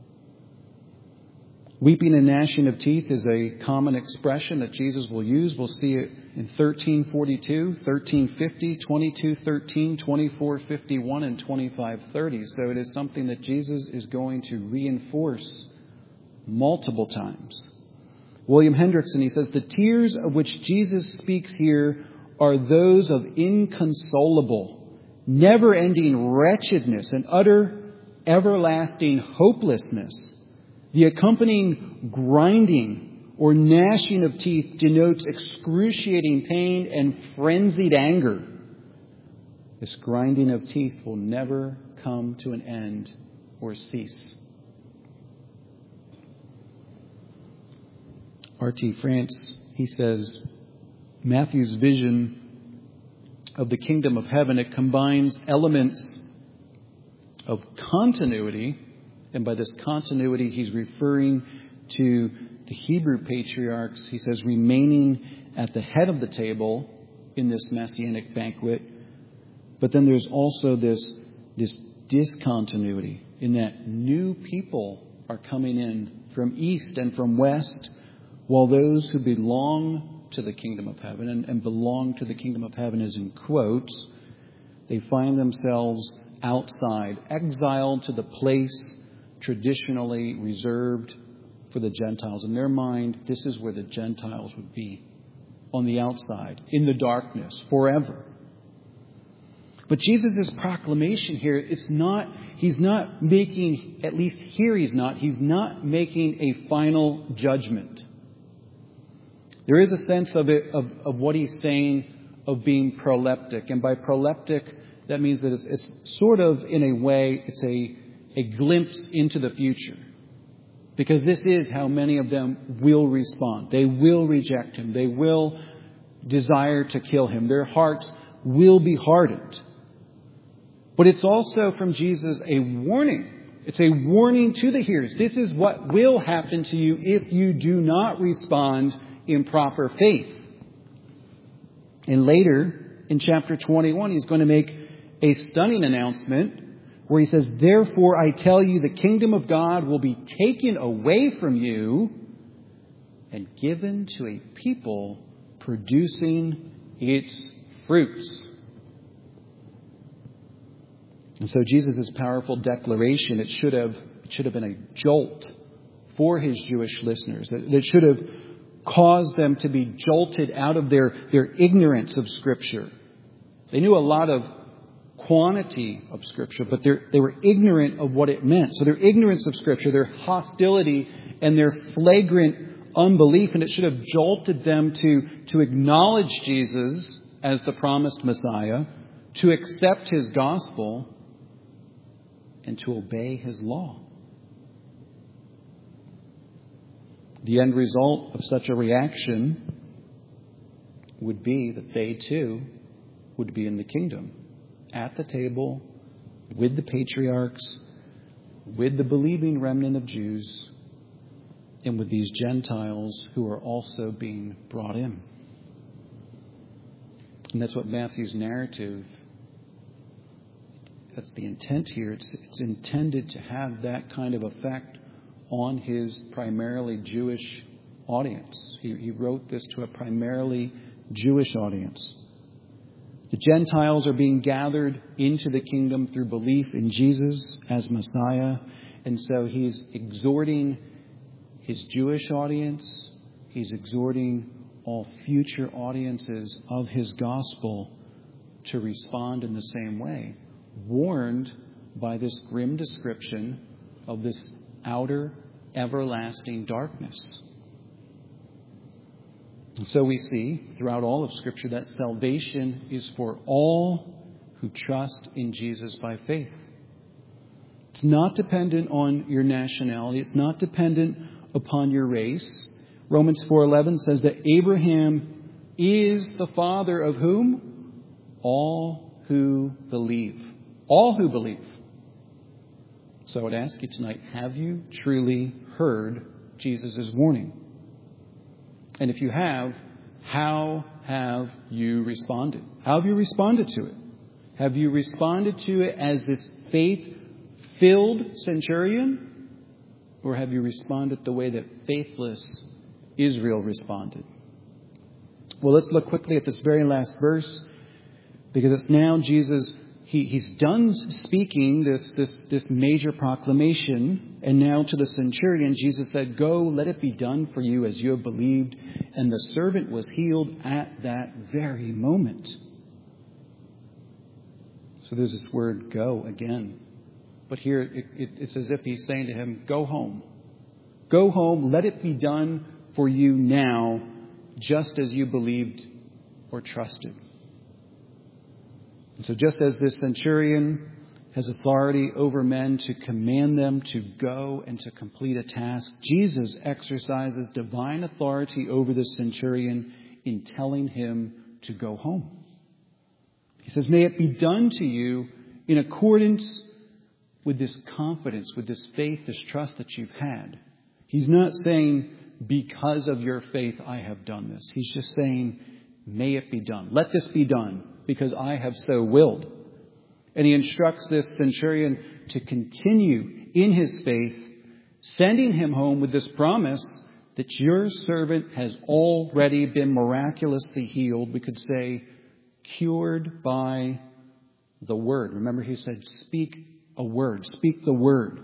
Weeping and gnashing of teeth is a common expression that Jesus will use. We'll see it in 13:42, 13:50, 22:13, 24:51, and 25:30. So it is something that Jesus is going to reinforce multiple times. William Hendrickson, he says, the tears of which Jesus speaks here are those of inconsolable, never-ending wretchedness and utter, everlasting hopelessness. The accompanying grinding or gnashing of teeth denotes excruciating pain and frenzied anger. This grinding of teeth will never come to an end or cease. R.T. France, he says, Matthew's vision of the kingdom of heaven, it combines elements of continuity. And by this continuity, he's referring to the Hebrew patriarchs. He says, remaining at the head of the table in this messianic banquet. But then there's also this discontinuity in that new people are coming in from east and from west, while those who belong to the kingdom of heaven, and belong to the kingdom of heaven is in quotes, they find themselves outside, exiled to the place traditionally reserved for the Gentiles. In their mind, this is where the Gentiles would be, on the outside, in the darkness, forever. But Jesus' proclamation here, he's not making, at least here he's not making a final judgment. There is a sense of what he's saying of being proleptic. And by proleptic, that means that it's sort of, in a way, it's a glimpse into the future. Because this is how many of them will respond. They will reject him. They will desire to kill him. Their hearts will be hardened. But it's also from Jesus a warning. It's a warning to the hearers. This is what will happen to you if you do not respond in proper faith. And later, in chapter 21, he's going to make a stunning announcement where he says, "Therefore I tell you, the kingdom of God will be taken away from you and given to a people producing its fruits." And so Jesus' powerful declaration, it should have been a jolt for his Jewish listeners. That should have caused them to be jolted out of their ignorance of Scripture. They knew a lot of quantity of Scripture, but they were ignorant of what it meant. So their ignorance of Scripture, their hostility, and their flagrant unbelief, and it should have jolted them to acknowledge Jesus as the promised Messiah, to accept his gospel, and to obey his law. The end result of such a reaction would be that they too would be in the kingdom, at the table, with the patriarchs, with the believing remnant of Jews, and with these Gentiles who are also being brought in. And that's what Matthew's narrative, that's the intent here. It's intended to have that kind of effect on his primarily Jewish audience. He wrote this to a primarily Jewish audience. The Gentiles are being gathered into the kingdom through belief in Jesus as Messiah. And so he's exhorting his Jewish audience. He's exhorting all future audiences of his gospel to respond in the same way, warned by this grim description of this outer everlasting darkness. And so we see throughout all of Scripture that salvation is for all who trust in Jesus by faith. It's not dependent on your nationality. It's not dependent upon your race. Romans 4:11 says that Abraham is the father of whom? All who believe. All who believe. So I would ask you tonight, have you truly heard Jesus' warning? And if you have, how have you responded? How have you responded to it? Have you responded to it as this faith-filled centurion? Or have you responded the way that faithless Israel responded? Well, let's look quickly at this very last verse, because it's now Jesus. He's done speaking this major proclamation, and now to the centurion, Jesus said, "Go, let it be done for you as you have believed." And the servant was healed at that very moment. So there's this word "go" again. But here it's as if he's saying to him, "Go home. Go home, let it be done for you now, just as you believed or trusted." And so just as this centurion has authority over men to command them to go and to complete a task, Jesus exercises divine authority over the centurion in telling him to go home. He says, "May it be done to you in accordance with this confidence, with this faith, this trust that you've had." He's not saying, "Because of your faith, I have done this." He's just saying, "May it be done. Let this be done, because I have so willed." And he instructs this centurion to continue in his faith, sending him home with this promise that your servant has already been miraculously healed. We could say cured by the word. Remember, he said, speak a word, speak the word.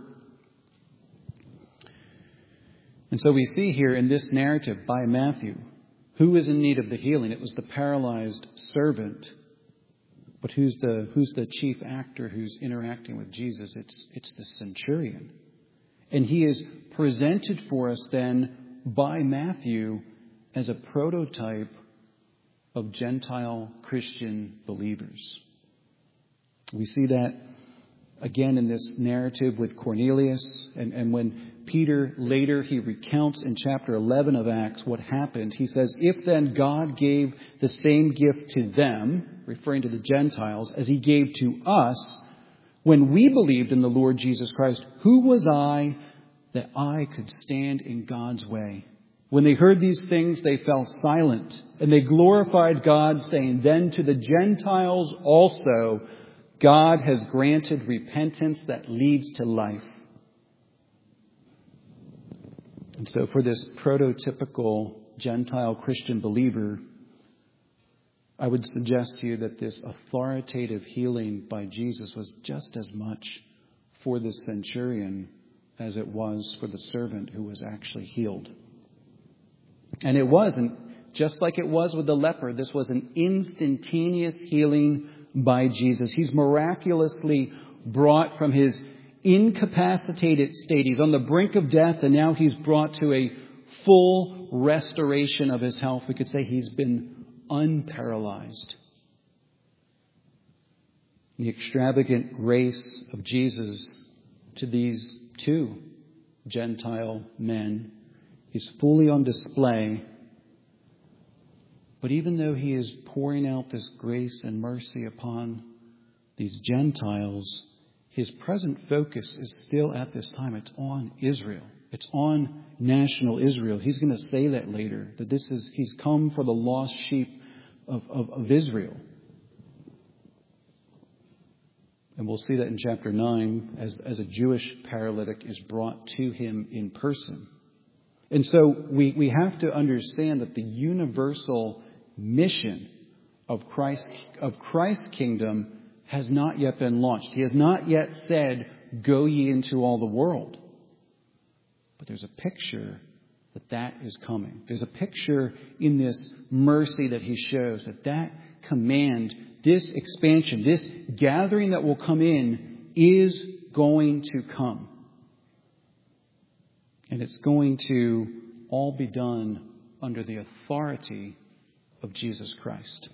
And so we see here in this narrative by Matthew, who is in need of the healing? It was the paralyzed servant. But who's the chief actor who's interacting with Jesus? It's the centurion. And he is presented for us then by Matthew as a prototype of Gentile Christian believers. We see that again in this narrative with Cornelius. And when Peter later, he recounts in chapter 11 of Acts what happened. He says, if then God gave the same gift to them, referring to the Gentiles, as he gave to us, when we believed in the Lord Jesus Christ, who was I that I could stand in God's way? When they heard these things, they fell silent, and they glorified God, saying, then to the Gentiles also, God has granted repentance that leads to life. And so for this prototypical Gentile Christian believer, I would suggest to you that this authoritative healing by Jesus was just as much for the centurion as it was for the servant who was actually healed. And it wasn't, just like it was with the leper, this was an instantaneous healing by Jesus. He's miraculously brought from his incapacitated state. He's on the brink of death, and now he's brought to a full restoration of his health. We could say he's been unparalyzed. The extravagant grace of Jesus to these two Gentile men is fully on display. But even though he is pouring out this grace and mercy upon these Gentiles, his present focus is still at this time. It's on Israel. It's on national Israel. He's going to say that later, that he's come for the lost sheep of Israel. And we'll see that in chapter 9 as a Jewish paralytic is brought to him in person. And so we have to understand that the universal mission of Christ's kingdom has not yet been launched. He has not yet said, go ye into all the world. But there's a picture that is coming. There's a picture in this mercy that he shows, that command, this expansion, this gathering that will come in is going to come. And it's going to all be done under the authority of Jesus Christ.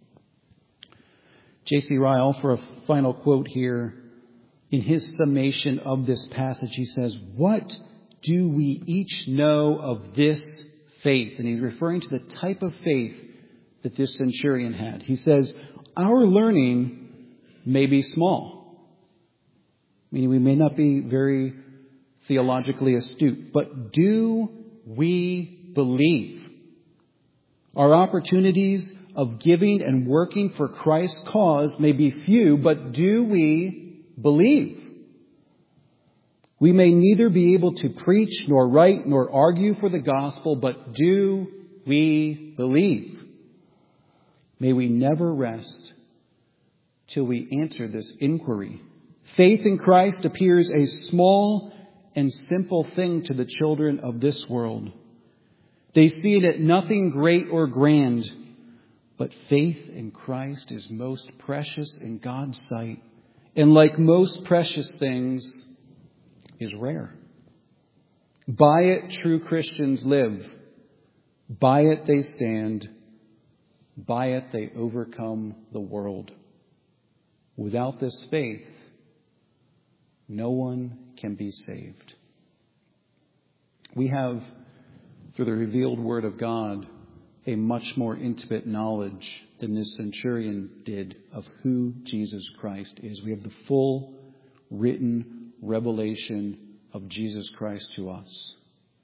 J.C. Ryle, for a final quote here, in his summation of this passage, he says, what do we each know of this faith? And he's referring to the type of faith that this centurion had. He says, our learning may be small, meaning we may not be very theologically astute, but do we believe? Our opportunities of giving and working for Christ's cause may be few, but do we believe? We may neither be able to preach, nor write, nor argue for the gospel, but do we believe? May we never rest till we answer this inquiry. Faith in Christ appears a small and simple thing to the children of this world. They see it as nothing great or grand, but faith in Christ is most precious in God's sight, and like most precious things, is rare. By it, true Christians live. By it, they stand. By it, they overcome the world. Without this faith, no one can be saved. We have, through the revealed Word of God, a much more intimate knowledge than this centurion did of who Jesus Christ is. We have the full written revelation of Jesus Christ to us.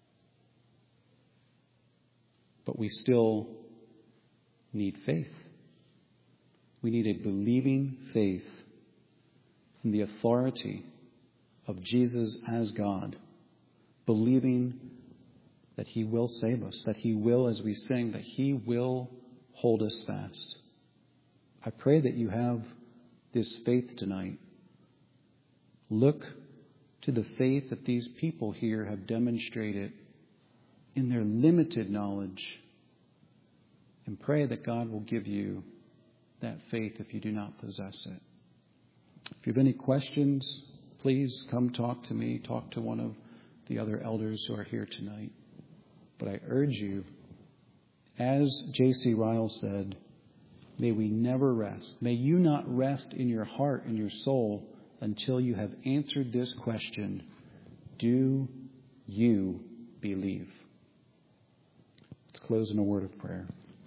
But we still need faith. We need a believing faith in the authority of Jesus as God, believing that He will save us, that He will, as we sing, that He will hold us fast. I pray that you have this faith tonight. Look to the faith that these people here have demonstrated in their limited knowledge, and pray that God will give you that faith if you do not possess it. If you have any questions, please come talk to me, talk to one of the other elders who are here tonight. But I urge you, as J.C. Ryle said, may we never rest. May you not rest in your heart and your soul until you have answered this question: do you believe? Let's close in a word of prayer.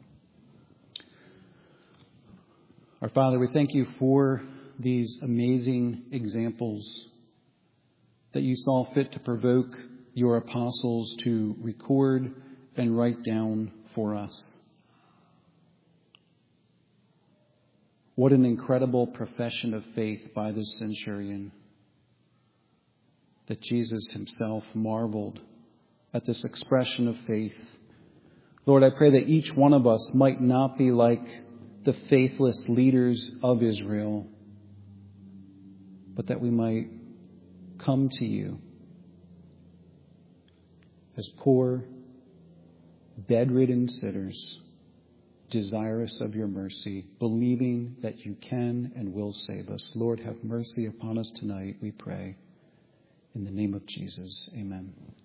Our Father, we thank you for these amazing examples that you saw fit to provoke your apostles to record and write down for us. What an incredible profession of faith by this centurion, that Jesus himself marveled at this expression of faith. Lord, I pray that each one of us might not be like the faithless leaders of Israel, but that we might come to you as poor, bedridden sinners, desirous of your mercy, believing that you can and will save us. Lord, have mercy upon us tonight, we pray. In the name of Jesus, amen.